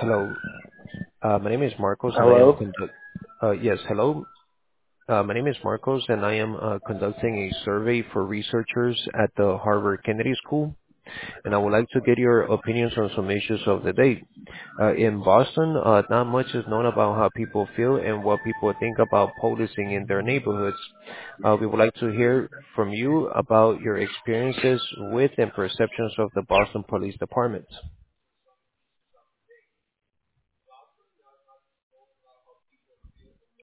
Hello. My name is Marcos, and I am Hello? yes, hello. My name is Marcos, and I am conducting a survey for researchers at the Harvard Kennedy School, and I would like to get your opinions on some issues of the day. In Boston, not much is known about how people feel and what people think about policing in their neighborhoods. We would like to hear from you about your experiences with and perceptions of the Boston Police Department.